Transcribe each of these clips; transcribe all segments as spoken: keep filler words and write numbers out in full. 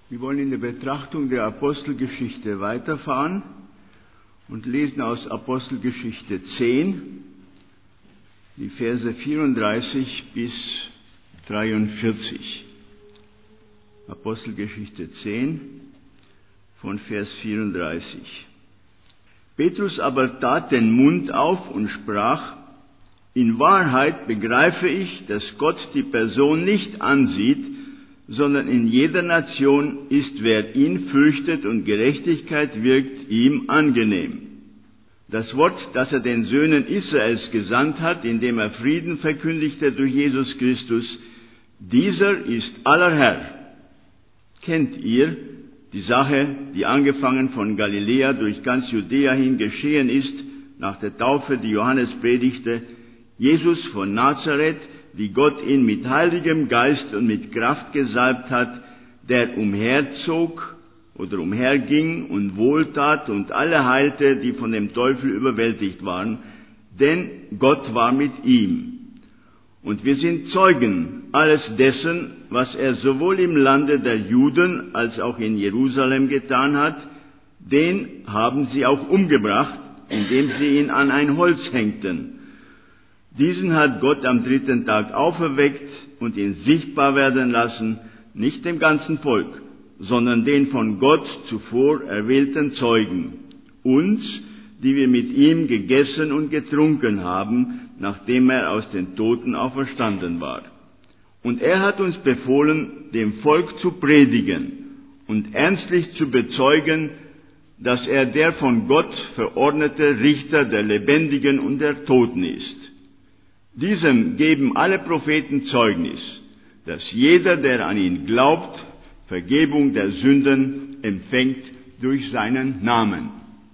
Wir wollen in der Betrachtung der Apostelgeschichte weiterfahren und lesen aus Apostelgeschichte zehn, die Verse vierunddreißig bis dreiundvierzig. Apostelgeschichte zehn, von Vers vierunddreißig. Petrus aber tat den Mund auf und sprach: In Wahrheit begreife ich, dass Gott die Person nicht ansieht, sondern in jeder Nation ist, wer ihn fürchtet und Gerechtigkeit wirkt, ihm angenehm. Das Wort, das er den Söhnen Israels gesandt hat, indem er Frieden verkündigte durch Jesus Christus, dieser ist aller Herr. Kennt ihr die Sache, die angefangen von Galiläa durch ganz Judäa hin geschehen ist, nach der Taufe, die Johannes predigte, Jesus von Nazareth, wie Gott ihn mit heiligem Geist und mit Kraft gesalbt hat, der umherzog oder umherging und wohltat und alle heilte, die von dem Teufel überwältigt waren, denn Gott war mit ihm. Und wir sind Zeugen alles dessen, was er sowohl im Lande der Juden als auch in Jerusalem getan hat. Den haben sie auch umgebracht, indem sie ihn an ein Holz hängten. Diesen hat Gott am dritten Tag auferweckt und ihn sichtbar werden lassen, nicht dem ganzen Volk, sondern den von Gott zuvor erwählten Zeugen, uns, die wir mit ihm gegessen und getrunken haben, nachdem er aus den Toten auferstanden war. Und er hat uns befohlen, dem Volk zu predigen und ernstlich zu bezeugen, dass er der von Gott verordnete Richter der Lebendigen und der Toten ist. Diesem geben alle Propheten Zeugnis, dass jeder, der an ihn glaubt, Vergebung der Sünden empfängt durch seinen Namen.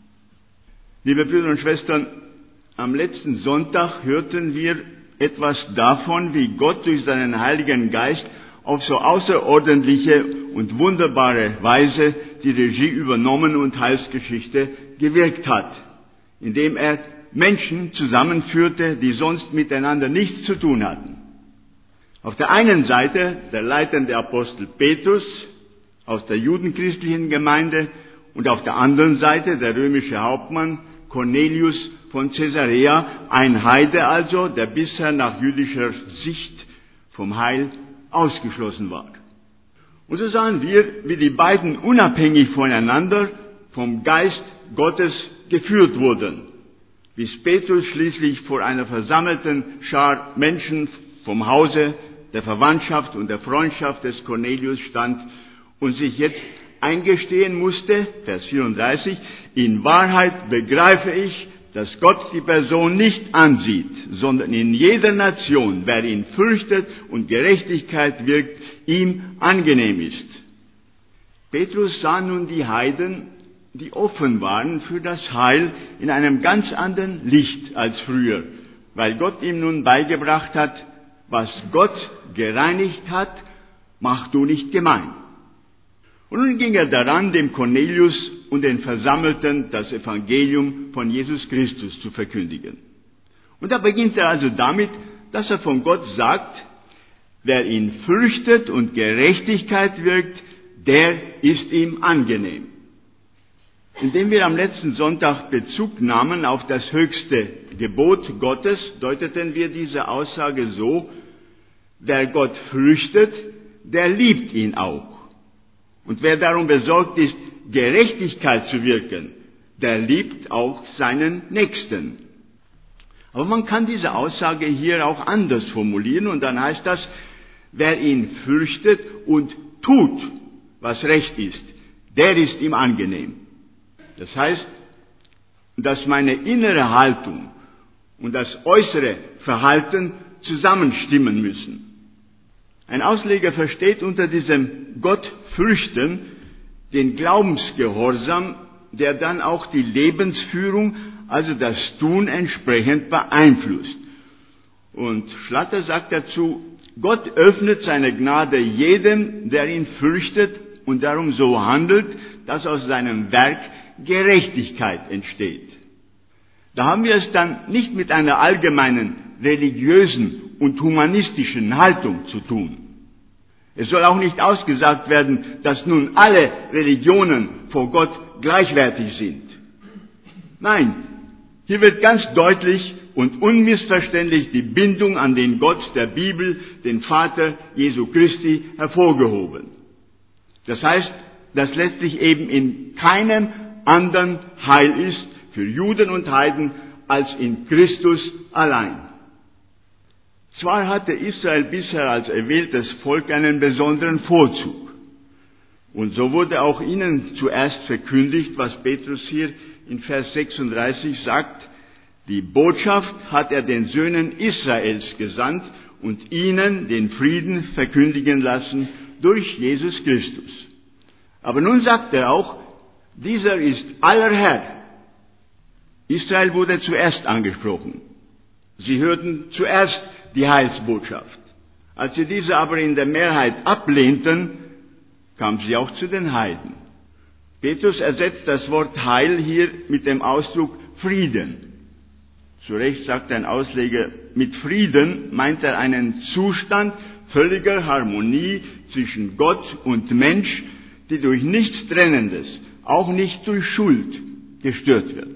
Liebe Brüder und Schwestern, am letzten Sonntag hörten wir etwas davon, wie Gott durch seinen Heiligen Geist auf so außerordentliche und wunderbare Weise die Regie übernommen und Heilsgeschichte gewirkt hat, indem er Menschen zusammenführte, die sonst miteinander nichts zu tun hatten. Auf der einen Seite der leitende Apostel Petrus aus der judenchristlichen Gemeinde und auf der anderen Seite der römische Hauptmann Cornelius von Caesarea, ein Heide also, der bisher nach jüdischer Sicht vom Heil ausgeschlossen war. Und so sahen wir, wie die beiden unabhängig voneinander vom Geist Gottes geführt wurden, bis Petrus schließlich vor einer versammelten Schar Menschen vom Hause, der Verwandtschaft und der Freundschaft des Cornelius stand und sich jetzt eingestehen musste, Vers vierunddreißig, in Wahrheit begreife ich, dass Gott die Person nicht ansieht, sondern in jeder Nation, wer ihn fürchtet und Gerechtigkeit wirkt, ihm angenehm ist. Petrus sah nun die Heiden, die offen waren für das Heil, in einem ganz anderen Licht als früher, weil Gott ihm nun beigebracht hat, was Gott gereinigt hat, mach du nicht gemein. Und nun ging er daran, dem Cornelius und den Versammelten das Evangelium von Jesus Christus zu verkündigen. Und da beginnt er also damit, dass er von Gott sagt, wer ihn fürchtet und Gerechtigkeit wirkt, der ist ihm angenehm. Indem wir am letzten Sonntag Bezug nahmen auf das höchste Gebot Gottes, deuteten wir diese Aussage so: Wer Gott fürchtet, der liebt ihn auch. Und wer darum besorgt ist, Gerechtigkeit zu wirken, der liebt auch seinen Nächsten. Aber man kann diese Aussage hier auch anders formulieren, und dann heißt das: Wer ihn fürchtet und tut, was recht ist, der ist ihm angenehm. Das heißt, dass meine innere Haltung und das äußere Verhalten zusammenstimmen müssen. Ein Ausleger versteht unter diesem Gottfürchten den Glaubensgehorsam, der dann auch die Lebensführung, also das Tun entsprechend beeinflusst. Und Schlatter sagt dazu, Gott öffnet seine Gnade jedem, der ihn fürchtet und darum so handelt, dass aus seinem Werk Gerechtigkeit entsteht. Da haben wir es dann nicht mit einer allgemeinen religiösen und humanistischen Haltung zu tun. Es soll auch nicht ausgesagt werden, dass nun alle Religionen vor Gott gleichwertig sind. Nein, hier wird ganz deutlich und unmissverständlich die Bindung an den Gott der Bibel, den Vater Jesu Christi, hervorgehoben. Das heißt, dass letztlich eben in keinem anderen Heil ist für Juden und Heiden als in Christus allein. Zwar hatte Israel bisher als erwähltes Volk einen besonderen Vorzug. Und so wurde auch ihnen zuerst verkündigt, was Petrus hier in Vers sechsunddreißig sagt: Die Botschaft hat er den Söhnen Israels gesandt und ihnen den Frieden verkündigen lassen durch Jesus Christus. Aber nun sagt er auch, dieser ist aller Herr. Israel wurde zuerst angesprochen. Sie hörten zuerst die Heilsbotschaft. Als sie diese aber in der Mehrheit ablehnten, kam sie auch zu den Heiden. Petrus ersetzt das Wort Heil hier mit dem Ausdruck Frieden. Zu Recht sagt ein Ausleger, mit Frieden meint er einen Zustand völliger Harmonie zwischen Gott und Mensch, die durch nichts Trennendes, auch nicht durch Schuld, gestört wird.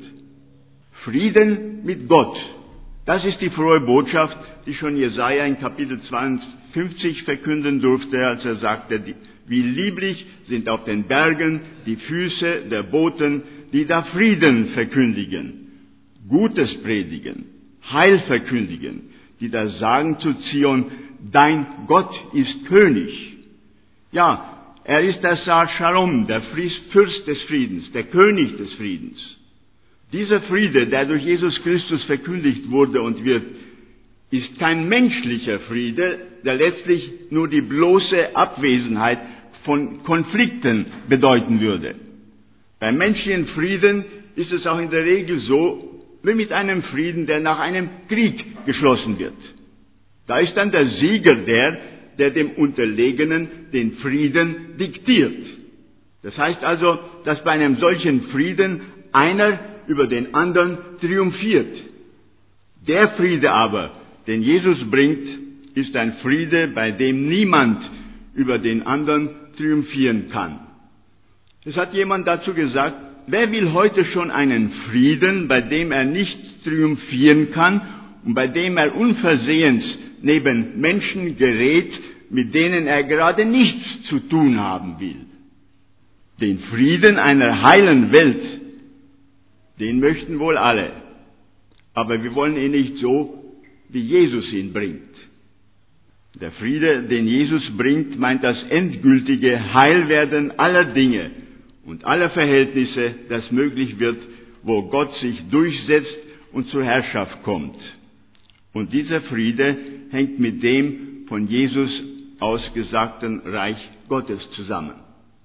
Frieden mit Gott, das ist die frohe Botschaft, die schon Jesaja in Kapitel zweiundfünfzig verkünden durfte, als er sagte, wie lieblich sind auf den Bergen die Füße der Boten, die da Frieden verkündigen, Gutes predigen, Heil verkündigen, die da sagen zu Zion, dein Gott ist König. Ja, er ist der Sar Shalom, der Fürst des Friedens, der König des Friedens. Dieser Friede, der durch Jesus Christus verkündigt wurde und wird, ist kein menschlicher Friede, der letztlich nur die bloße Abwesenheit von Konflikten bedeuten würde. Beim menschlichen Frieden ist es auch in der Regel so, wie mit einem Frieden, der nach einem Krieg geschlossen wird. Da ist dann der Sieger der, der dem Unterlegenen den Frieden diktiert. Das heißt also, dass bei einem solchen Frieden einer über den anderen triumphiert. Der Friede aber, den Jesus bringt, ist ein Friede, bei dem niemand über den anderen triumphieren kann. Es hat jemand dazu gesagt, wer will heute schon einen Frieden, bei dem er nicht triumphieren kann und bei dem er unversehens neben Menschen gerät, mit denen er gerade nichts zu tun haben will? Den Frieden einer heilen Welt, den möchten wohl alle, aber wir wollen ihn nicht so, wie Jesus ihn bringt. Der Friede, den Jesus bringt, meint das endgültige Heilwerden aller Dinge und aller Verhältnisse, das möglich wird, wo Gott sich durchsetzt und zur Herrschaft kommt. Und dieser Friede hängt mit dem von Jesus ausgesagten Reich Gottes zusammen.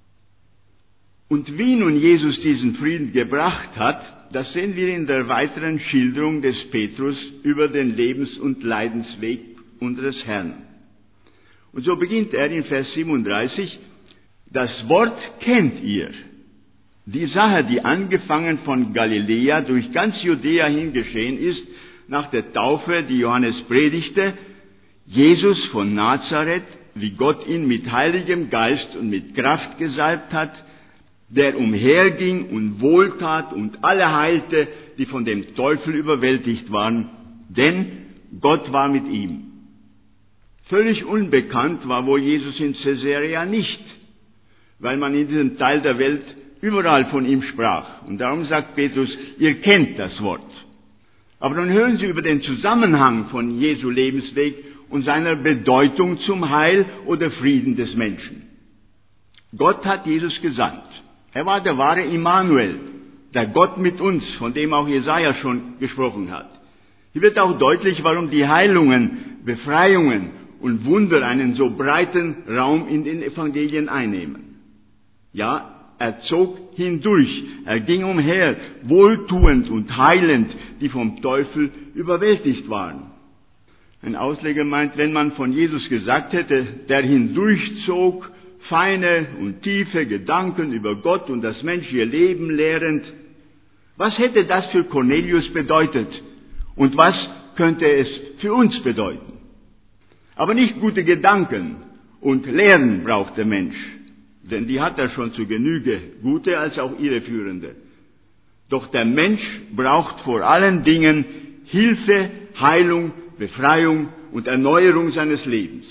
Und wie nun Jesus diesen Frieden gebracht hat, das sehen wir in der weiteren Schilderung des Petrus über den Lebens- und Leidensweg unseres Herrn. Und so beginnt er in Vers siebenunddreißig, das Wort kennt ihr. Die Sache, die angefangen von Galiläa durch ganz Judäa hin geschehen ist, nach der Taufe, die Johannes predigte, Jesus von Nazareth, wie Gott ihn mit heiligem Geist und mit Kraft gesalbt hat, der umherging und wohltat und alle heilte, die von dem Teufel überwältigt waren, denn Gott war mit ihm. Völlig unbekannt war wohl Jesus in Caesarea nicht, weil man in diesem Teil der Welt überall von ihm sprach. Und darum sagt Petrus, ihr kennt das Wort. Aber nun hören Sie über den Zusammenhang von Jesu Lebensweg und seiner Bedeutung zum Heil oder Frieden des Menschen. Gott hat Jesus gesandt. Er war der wahre Immanuel, der Gott mit uns, von dem auch Jesaja schon gesprochen hat. Hier wird auch deutlich, warum die Heilungen, Befreiungen und Wunder einen so breiten Raum in den Evangelien einnehmen. Ja, er zog hindurch, er ging umher, wohltuend und heilend, die vom Teufel überwältigt waren. Ein Ausleger meint, wenn man von Jesus gesagt hätte, der hindurchzog, feine und tiefe Gedanken über Gott und das menschliche Leben lehrend, was hätte das für Cornelius bedeutet? Und was könnte es für uns bedeuten? Aber nicht gute Gedanken Und Lehren braucht der Mensch, denn die hat er schon zu Genüge, gute als auch irreführende. Doch der Mensch braucht vor allen Dingen Hilfe, Heilung, Befreiung und Erneuerung seines Lebens.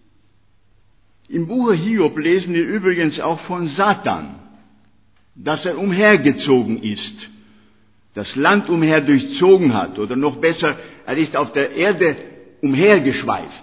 Im Buche Hiob lesen wir übrigens auch von Satan, dass er umhergezogen ist, das Land umher durchzogen hat, oder noch besser, er ist auf der Erde umhergeschweift.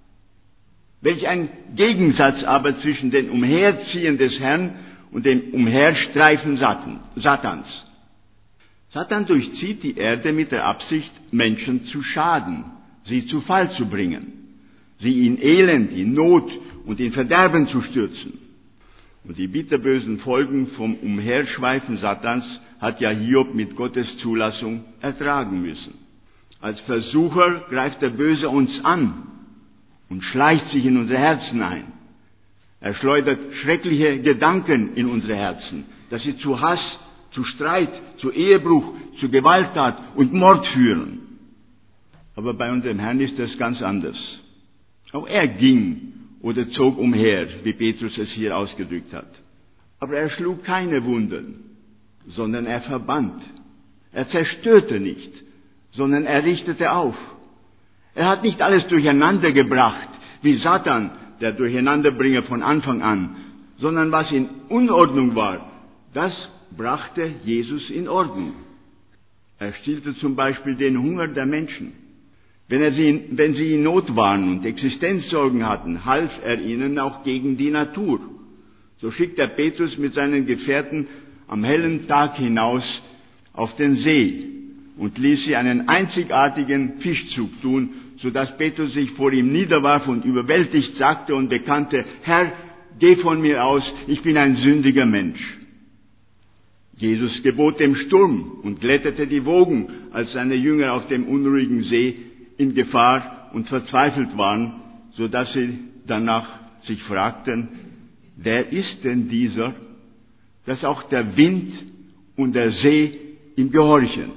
Welch ein Gegensatz aber zwischen dem Umherziehen des Herrn und dem Umherstreifen Satans. Satan durchzieht die Erde mit der Absicht, Menschen zu schaden, sie zu Fall zu bringen, sie in Elend, in Not und in Verderben zu stürzen. Und die bitterbösen Folgen vom Umherschweifen Satans hat ja Hiob mit Gottes Zulassung ertragen müssen. Als Versucher greift der Böse uns an und schleicht sich in unsere Herzen ein. Er schleudert schreckliche Gedanken in unsere Herzen, dass sie zu Hass, zu Streit, zu Ehebruch, zu Gewalttat und Mord führen. Aber bei unserem Herrn ist das ganz anders. Auch er ging oder zog umher, wie Petrus es hier ausgedrückt hat. Aber er schlug keine Wunden, sondern er verband. Er zerstörte nicht, sondern er richtete auf. Er hat nicht alles durcheinander gebracht, wie Satan, der Durcheinanderbringer von Anfang an, sondern was in Unordnung war, das brachte Jesus in Ordnung. Er stillte zum Beispiel den Hunger der Menschen. Wenn, er sie, wenn sie in Not waren und Existenzsorgen hatten, half er ihnen auch gegen die Natur. So schickt er Petrus mit seinen Gefährten am hellen Tag hinaus auf den See und ließ sie einen einzigartigen Fischzug tun, sodass Petrus sich vor ihm niederwarf und überwältigt sagte und bekannte: Herr, geh von mir aus, ich bin ein sündiger Mensch. Jesus gebot dem Sturm und glättete die Wogen, als seine Jünger auf dem unruhigen See in Gefahr und verzweifelt waren, so dass sie danach sich fragten: Wer ist denn dieser, dass auch der Wind und der See ihm gehorchen?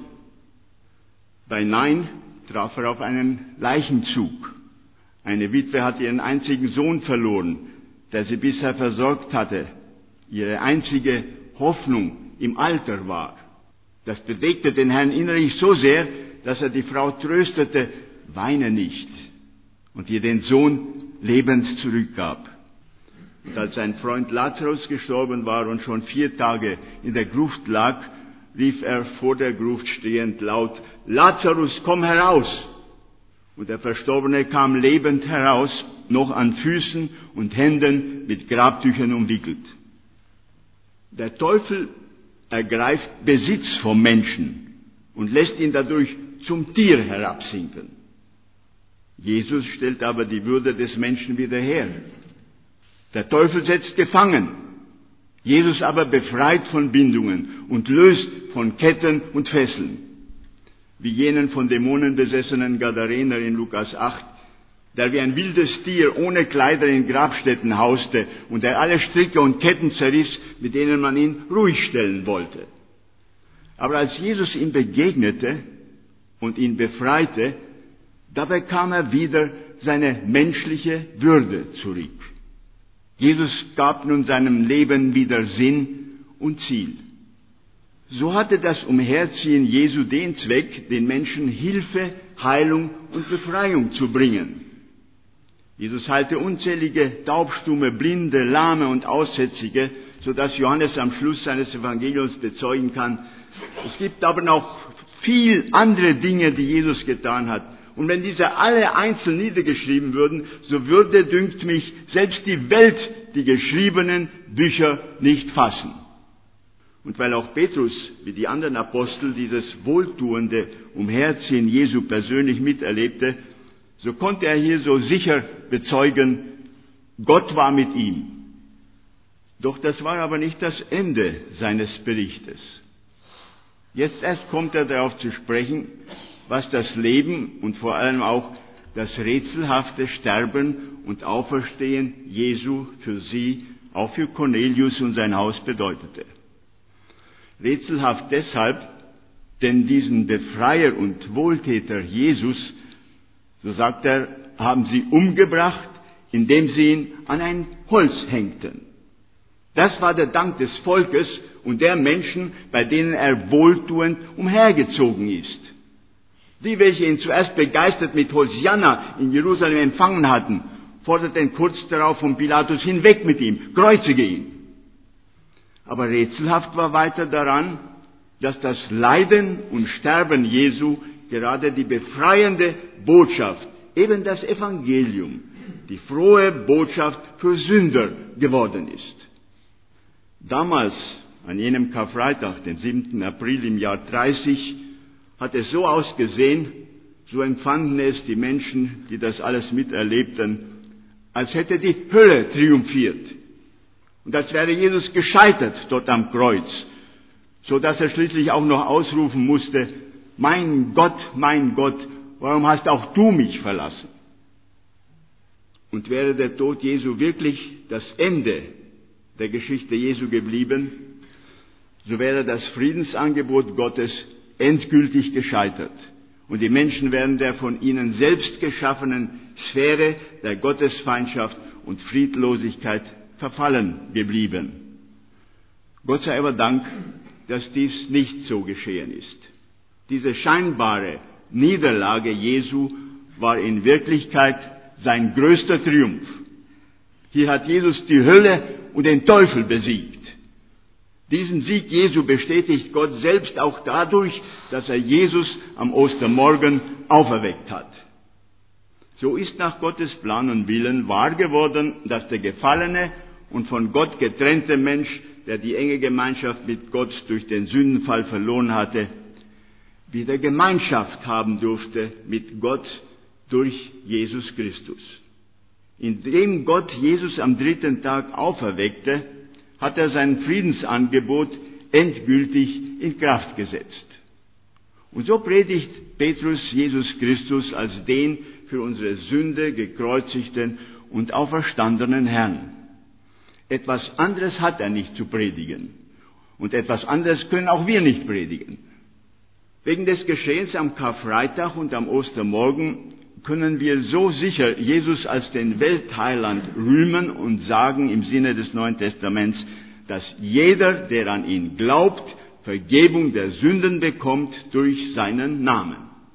Bei Nein traf er auf einen Leichenzug. Eine Witwe hatte ihren einzigen Sohn verloren, der sie bisher versorgt hatte. Ihre einzige Hoffnung im Alter war. Das bewegte den Herrn innerlich so sehr, dass er die Frau tröstete: Weine nicht, und ihr den Sohn lebend zurückgab. Und als sein Freund Lazarus gestorben war und schon vier Tage in der Gruft lag, rief er vor der Gruft stehend laut: Lazarus, komm heraus! Und der Verstorbene kam lebend heraus, noch an Füßen und Händen mit Grabtüchern umwickelt. Der Teufel ergreift Besitz vom Menschen und lässt ihn dadurch zum Tier herabsinken. Jesus stellt aber die Würde des Menschen wieder her. Der Teufel setzt gefangen, Jesus aber befreit von Bindungen und löst von Ketten und Fesseln. Wie jenen von Dämonen besessenen Gadarener in Lukas acht, der wie ein wildes Tier ohne Kleider in Grabstätten hauste und der alle Stricke und Ketten zerriss, mit denen man ihn ruhig stellen wollte. Aber als Jesus ihm begegnete und ihn befreite, da bekam er wieder seine menschliche Würde zurück. Jesus gab nun seinem Leben wieder Sinn und Ziel. So hatte das Umherziehen Jesu den Zweck, den Menschen Hilfe, Heilung und Befreiung zu bringen. Jesus heilte unzählige Taubstumme, Blinde, Lahme und Aussätzige, sodass Johannes am Schluss seines Evangeliums bezeugen kann: Es gibt aber noch viel andere Dinge, die Jesus getan hat. Und wenn diese alle einzeln niedergeschrieben würden, so würde, dünkt mich, selbst die Welt die geschriebenen Bücher nicht fassen. Und weil auch Petrus, wie die anderen Apostel, dieses wohltuende Umherziehen Jesu persönlich miterlebte, so konnte er hier so sicher bezeugen: Gott war mit ihm. Doch das war aber nicht das Ende seines Berichtes. Jetzt erst kommt er darauf zu sprechen, was das Leben und vor allem auch das rätselhafte Sterben und Auferstehen Jesu für sie, auch für Cornelius und sein Haus bedeutete. Rätselhaft deshalb, denn diesen Befreier und Wohltäter Jesus, so sagt er, haben sie umgebracht, indem sie ihn an ein Holz hängten. Das war der Dank des Volkes und der Menschen, bei denen er wohltuend umhergezogen ist. Die, welche ihn zuerst begeistert mit Hosianna in Jerusalem empfangen hatten, forderten kurz darauf von Pilatus: hinweg mit ihm, kreuzige ihn. Aber rätselhaft war weiter daran, dass das Leiden und Sterben Jesu gerade die befreiende Botschaft, eben das Evangelium, die frohe Botschaft für Sünder geworden ist. Damals, an jenem Karfreitag, den siebten April im Jahr dreißig, hat es so ausgesehen, so empfanden es die Menschen, die das alles miterlebten, als hätte die Hölle triumphiert und als wäre Jesus gescheitert dort am Kreuz, so dass er schließlich auch noch ausrufen musste: Mein Gott, mein Gott, warum hast auch du mich verlassen? Und wäre der Tod Jesu wirklich das Ende der Geschichte Jesu geblieben, so wäre das Friedensangebot Gottes endgültig gescheitert. Und die Menschen wären der von ihnen selbst geschaffenen Sphäre der Gottesfeindschaft und Friedlosigkeit verfallen geblieben. Gott sei aber Dank, dass dies nicht so geschehen ist. Diese scheinbare Niederlage Jesu war in Wirklichkeit sein größter Triumph. Hier hat Jesus die Hölle und den Teufel besiegt. Diesen Sieg Jesu bestätigt Gott selbst auch dadurch, dass er Jesus am Ostermorgen auferweckt hat. So ist nach Gottes Plan und Willen wahr geworden, dass der gefallene und von Gott getrennte Mensch, der die enge Gemeinschaft mit Gott durch den Sündenfall verloren hatte, wieder Gemeinschaft haben durfte mit Gott durch Jesus Christus. Indem Gott Jesus am dritten Tag auferweckte, hat er sein Friedensangebot endgültig in Kraft gesetzt. Und so predigt Petrus Jesus Christus als den für unsere Sünde gekreuzigten und auferstandenen Herrn. Etwas anderes hat er nicht zu predigen. Und etwas anderes können auch wir nicht predigen. Wegen des Geschehens am Karfreitag und am Ostermorgen können wir so sicher Jesus als den Weltheiland rühmen und sagen im Sinne des Neuen Testaments, dass jeder, der an ihn glaubt, Vergebung der Sünden bekommt durch seinen Namen.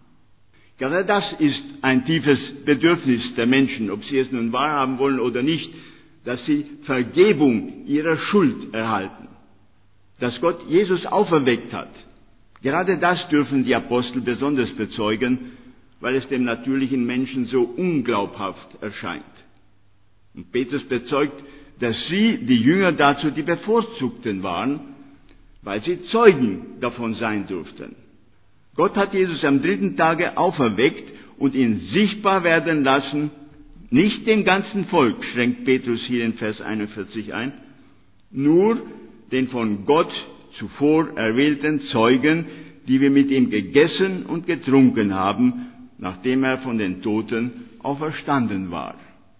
Gerade das ist ein tiefes Bedürfnis der Menschen, ob sie es nun wahrhaben wollen oder nicht, dass sie Vergebung ihrer Schuld erhalten. Dass Gott Jesus auferweckt hat. Gerade das dürfen die Apostel besonders bezeugen, weil es dem natürlichen Menschen so unglaubhaft erscheint. Und Petrus bezeugt, dass sie, die Jünger, dazu die Bevorzugten waren, weil sie Zeugen davon sein durften. Gott hat Jesus am dritten Tage auferweckt und ihn sichtbar werden lassen, nicht dem ganzen Volk, schränkt Petrus hier in Vers einundvierzig ein, nur den von Gott zuvor erwählten Zeugen, die wir mit ihm gegessen und getrunken haben, nachdem er von den Toten auferstanden war.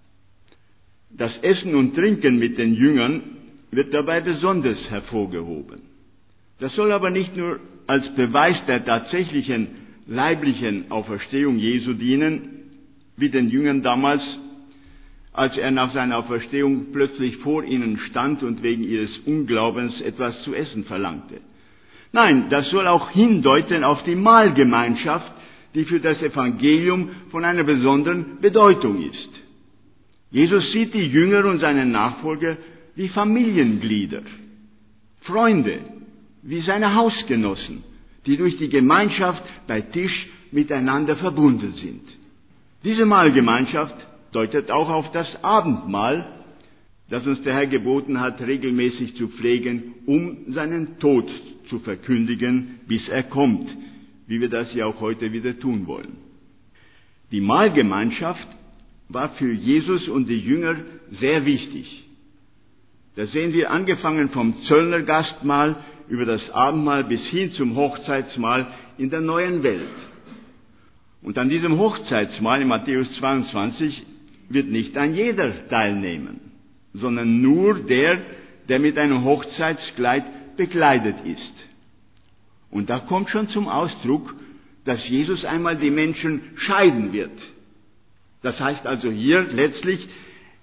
Das Essen und Trinken mit den Jüngern wird dabei besonders hervorgehoben. Das soll aber nicht nur als Beweis der tatsächlichen leiblichen Auferstehung Jesu dienen, wie den Jüngern damals, als er nach seiner Auferstehung plötzlich vor ihnen stand und wegen ihres Unglaubens etwas zu essen verlangte. Nein, das soll auch hindeuten auf die Mahlgemeinschaft, die für das Evangelium von einer besonderen Bedeutung ist. Jesus sieht die Jünger und seine Nachfolger wie Familienglieder, Freunde, wie seine Hausgenossen, die durch die Gemeinschaft bei Tisch miteinander verbunden sind. Diese Mahlgemeinschaft deutet auch auf das Abendmahl, das uns der Herr geboten hat, regelmäßig zu pflegen, um seinen Tod zu verkündigen, bis er kommt, wie wir das ja auch heute wieder tun wollen. Die Mahlgemeinschaft war für Jesus und die Jünger sehr wichtig. Das sehen wir angefangen vom Zöllnergastmahl über das Abendmahl bis hin zum Hochzeitsmahl in der neuen Welt. Und an diesem Hochzeitsmahl in Matthäus zweiundzwanzig wird nicht ein jeder teilnehmen, sondern nur der, der mit einem Hochzeitskleid bekleidet ist. Und da kommt schon zum Ausdruck, dass Jesus einmal die Menschen scheiden wird. Das heißt also hier letztlich,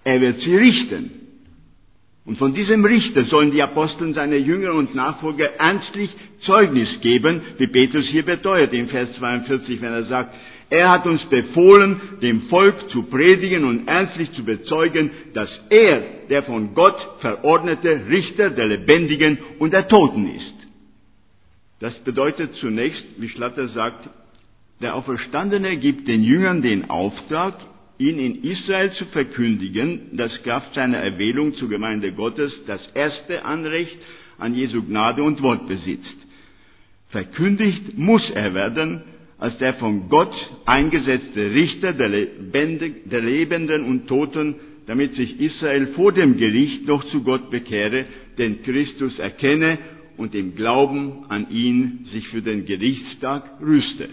Er wird sie richten. Und von diesem Richter sollen die Apostel, seine Jünger und Nachfolger ernstlich Zeugnis geben, wie Petrus hier beteuert in Vers zweiundvierzig, wenn er sagt, er hat uns befohlen, dem Volk zu predigen und ernstlich zu bezeugen, dass er der von Gott verordnete Richter der Lebendigen und der Toten ist. Das bedeutet zunächst, wie Schlatter sagt, der Auferstandene gibt den Jüngern den Auftrag, ihn in Israel zu verkündigen, das Kraft seiner Erwählung zur Gemeinde Gottes das erste Anrecht an Jesu Gnade und Wort besitzt. Verkündigt muss er werden als der von Gott eingesetzte Richter der, Lebendig, der Lebenden und Toten, damit sich Israel vor dem Gericht noch zu Gott bekehre, den Christus erkenne und im Glauben an ihn sich für den Gerichtstag rüste.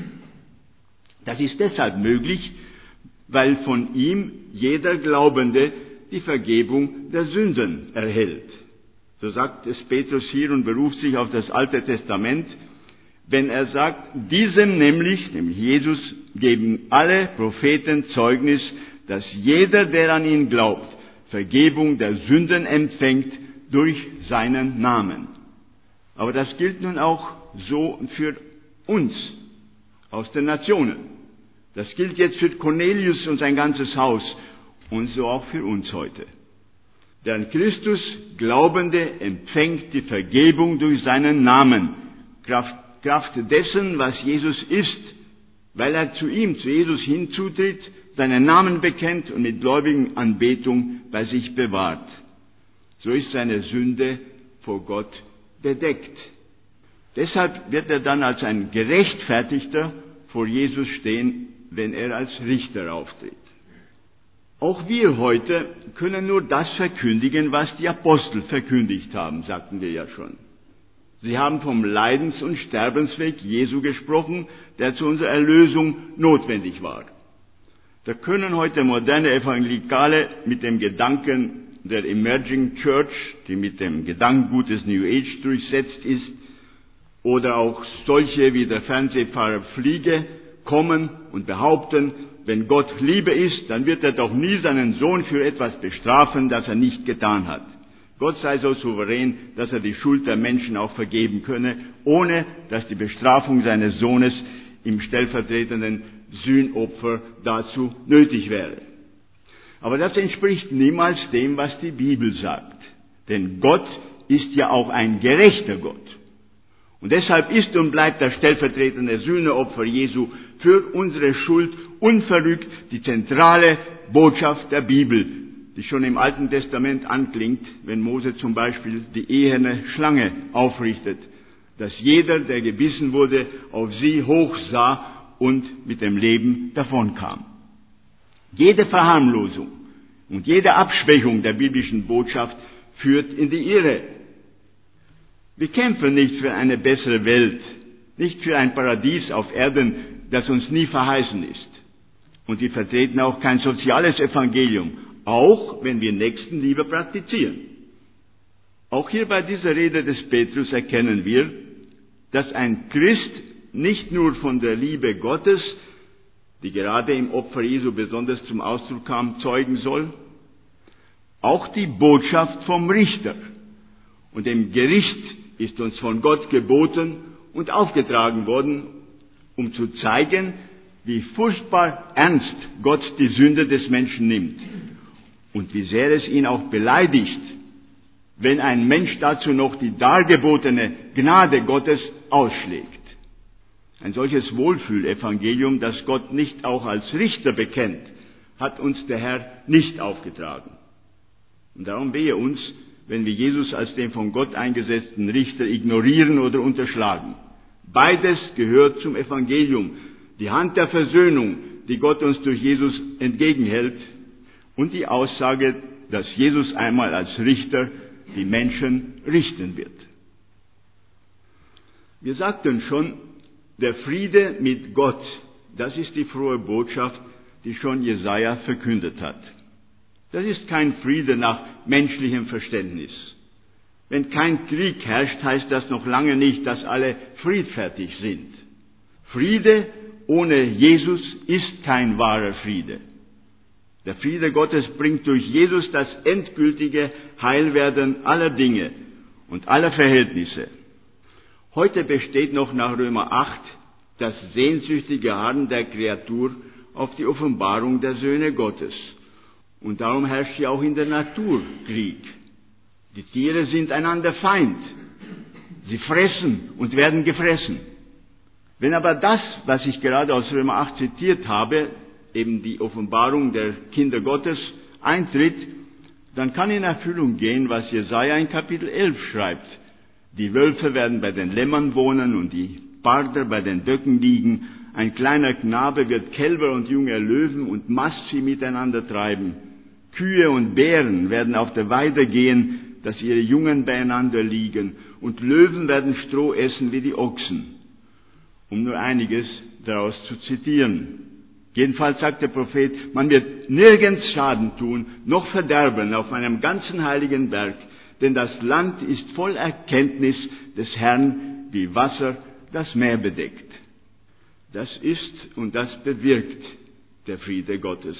Das ist deshalb möglich, weil von ihm jeder Glaubende die Vergebung der Sünden erhält. So sagt es Petrus hier und beruft sich auf das Alte Testament, wenn er sagt, diesem nämlich, nämlich Jesus, geben alle Propheten Zeugnis, dass jeder, der an ihn glaubt, Vergebung der Sünden empfängt durch seinen Namen. Aber das gilt nun auch so für uns aus den Nationen. Das gilt jetzt für Cornelius und sein ganzes Haus und so auch für uns heute. Der an Christus Glaubende empfängt die Vergebung durch seinen Namen, Kraft, Kraft dessen, was Jesus ist, weil er zu ihm, zu Jesus hinzutritt, seinen Namen bekennt und mit gläubigen Anbetung bei sich bewahrt. So ist seine Sünde vor Gott bedeckt. Deshalb wird er dann als ein Gerechtfertigter vor Jesus stehen, wenn er als Richter auftritt. Auch wir heute können nur das verkündigen, was die Apostel verkündigt haben, sagten wir ja schon. Sie haben vom Leidens- und Sterbensweg Jesu gesprochen, der zu unserer Erlösung notwendig war. Da können heute moderne Evangelikale mit dem Gedanken der Emerging Church, die mit dem Gedankengut des New Age durchsetzt ist, oder auch solche wie der Fernsehpfarrer Fliege kommen und behaupten, wenn Gott Liebe ist, dann wird er doch nie seinen Sohn für etwas bestrafen, das er nicht getan hat. Gott sei so souverän, dass er die Schuld der Menschen auch vergeben könne, ohne dass die Bestrafung seines Sohnes im stellvertretenden Sühnopfer dazu nötig wäre. Aber das entspricht niemals dem, was die Bibel sagt. Denn Gott ist ja auch ein gerechter Gott. Und deshalb ist und bleibt das stellvertretende Sühneopfer Jesu für unsere Schuld unverrückt die zentrale Botschaft der Bibel, die schon im Alten Testament anklingt, wenn Mose zum Beispiel die eherne Schlange aufrichtet, dass jeder, der gebissen wurde, auf sie hochsah und mit dem Leben davonkam. Jede Verharmlosung und jede Abschwächung der biblischen Botschaft führt in die Irre. Wir kämpfen nicht für eine bessere Welt, nicht für ein Paradies auf Erden, das uns nie verheißen ist. Und wir vertreten auch kein soziales Evangelium, auch wenn wir Nächstenliebe praktizieren. Auch hier bei dieser Rede des Petrus erkennen wir, dass ein Christ nicht nur von der Liebe Gottes, die gerade im Opfer Jesu besonders zum Ausdruck kam, zeugen soll, auch die Botschaft vom Richter und dem Gericht ist uns von Gott geboten und aufgetragen worden, um zu zeigen, wie furchtbar ernst Gott die Sünde des Menschen nimmt und wie sehr es ihn auch beleidigt, wenn ein Mensch dazu noch die dargebotene Gnade Gottes ausschlägt. Ein solches Wohlfühlevangelium, das Gott nicht auch als Richter bekennt, hat uns der Herr nicht aufgetragen. Und darum wehe uns, wenn wir Jesus als den von Gott eingesetzten Richter ignorieren oder unterschlagen. Beides gehört zum Evangelium, die Hand der Versöhnung, die Gott uns durch Jesus entgegenhält, und die Aussage, dass Jesus einmal als Richter die Menschen richten wird. Wir sagten schon, der Friede mit Gott, das ist die frohe Botschaft, die schon Jesaja verkündet hat. Das ist kein Friede nach menschlichem Verständnis. Wenn kein Krieg herrscht, heißt das noch lange nicht, dass alle friedfertig sind. Friede ohne Jesus ist kein wahrer Friede. Der Friede Gottes bringt durch Jesus das endgültige Heilwerden aller Dinge und aller Verhältnisse. Heute besteht noch nach Römer acht das sehnsüchtige Harren der Kreatur auf die Offenbarung der Söhne Gottes. Und darum herrscht hier auch in der Natur Krieg. Die Tiere sind einander Feind. Sie fressen und werden gefressen. Wenn aber das, was ich gerade aus Römer acht zitiert habe, eben die Offenbarung der Kinder Gottes, eintritt, dann kann in Erfüllung gehen, was Jesaja in Kapitel elf schreibt. Die Wölfe werden bei den Lämmern wohnen und die Parder bei den Böcken liegen. Ein kleiner Knabe wird Kälber und junge Löwen und Mastvieh miteinander treiben. Kühe und Bären werden auf der Weide gehen, dass ihre Jungen beieinander liegen. Und Löwen werden Stroh essen wie die Ochsen. Um nur einiges daraus zu zitieren. Jedenfalls sagt der Prophet, man wird nirgends Schaden tun, noch Verderben auf meinem ganzen heiligen Berg, denn das Land ist voll Erkenntnis des Herrn, wie Wasser das Meer bedeckt. Das ist und das bewirkt der Friede Gottes.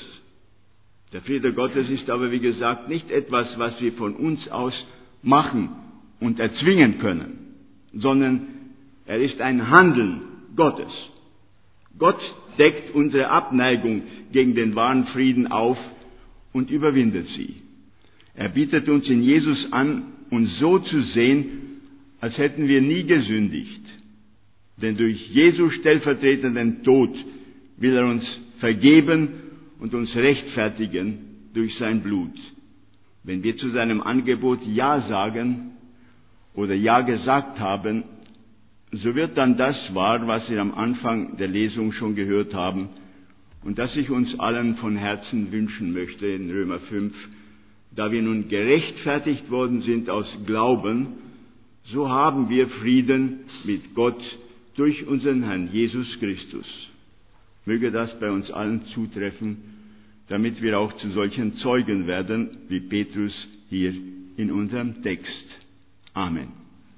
Der Friede Gottes ist aber, wie gesagt, nicht etwas, was wir von uns aus machen und erzwingen können, sondern er ist ein Handeln Gottes. Gott deckt unsere Abneigung gegen den wahren Frieden auf und überwindet sie. Er bietet uns in Jesus an, uns so zu sehen, als hätten wir nie gesündigt. Denn durch Jesu stellvertretenden Tod will er uns vergeben und uns rechtfertigen durch sein Blut. Wenn wir zu seinem Angebot Ja sagen oder Ja gesagt haben, so wird dann das wahr, was wir am Anfang der Lesung schon gehört haben und das ich uns allen von Herzen wünschen möchte in Römer fünf. Da wir nun gerechtfertigt worden sind aus Glauben, so haben wir Frieden mit Gott durch unseren Herrn Jesus Christus. Möge das bei uns allen zutreffen, damit wir auch zu solchen Zeugen werden, wie Petrus hier in unserem Text. Amen.